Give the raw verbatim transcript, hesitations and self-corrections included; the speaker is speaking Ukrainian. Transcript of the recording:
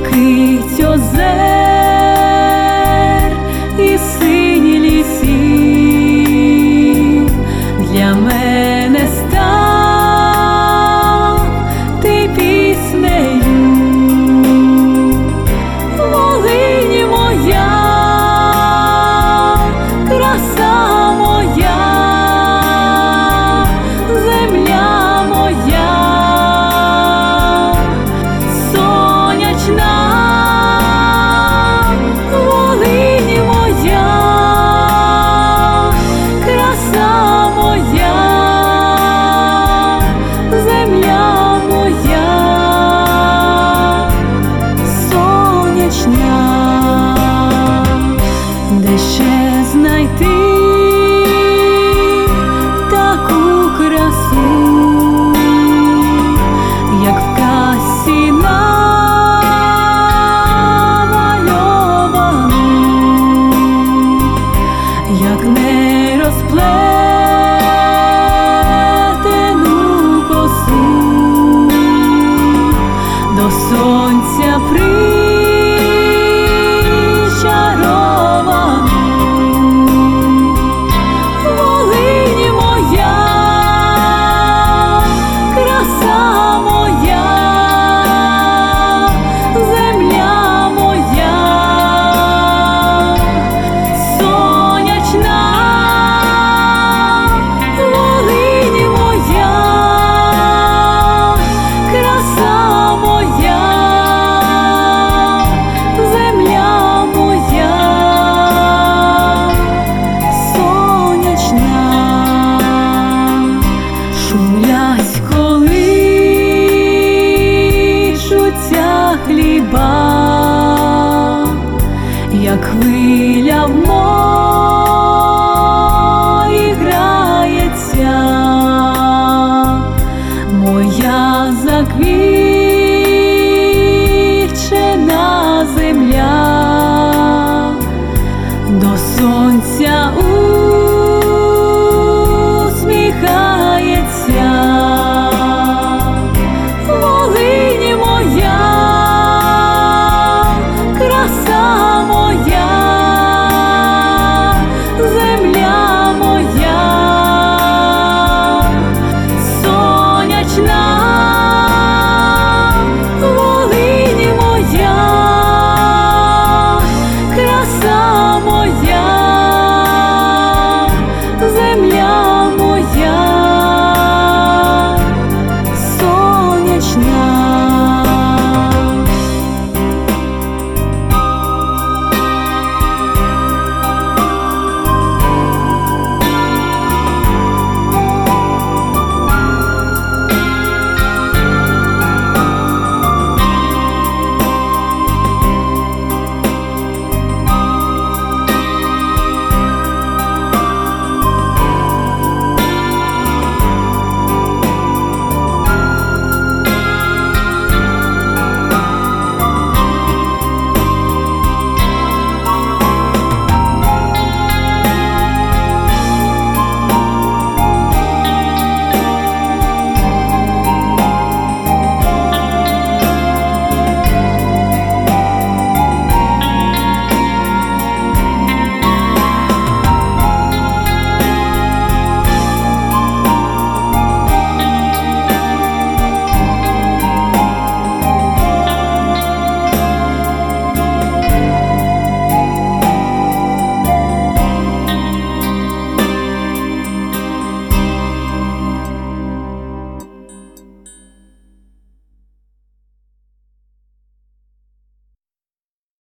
блакить озер і сині лісів. Для мене став ти піснею. Волинь моя, краса моя, земля моя, сонячна. Волинь моя, краса моя, земля моя, сонячна. Де ще знайти таку красу, як в казці намальовану, як не розплетену косу до сонця причаровану. Волинь моя, краса моя, земля моя, сонячна. Волинь моя, краса моя, земля моя, сонячна. Шумлять, колишуться хліба, як хвиля в морі грається, моя заквітла